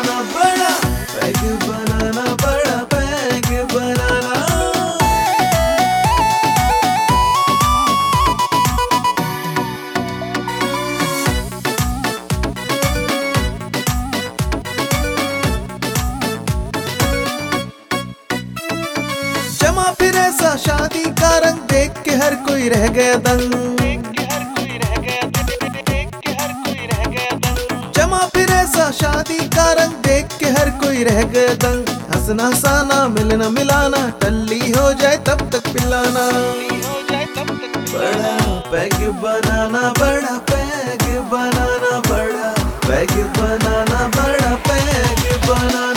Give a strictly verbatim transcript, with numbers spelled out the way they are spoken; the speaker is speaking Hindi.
बनाना बड़ा पैग बनाना बड़ा पैग बनाना। जमा फिर ऐसा शादी का रंग देख के हर कोई रह गया दंग। जमा फिर ऐसा शादी का रंग देख के हर कोई रह गया दंग। हंसना हंसाना मिलना मिलाना टल्ली हो जाए तब तक पिलाना। बड़ा पैग बनाना बड़ा पैग बनाना बड़ा पैग बनाना बड़ा पैग बनाना।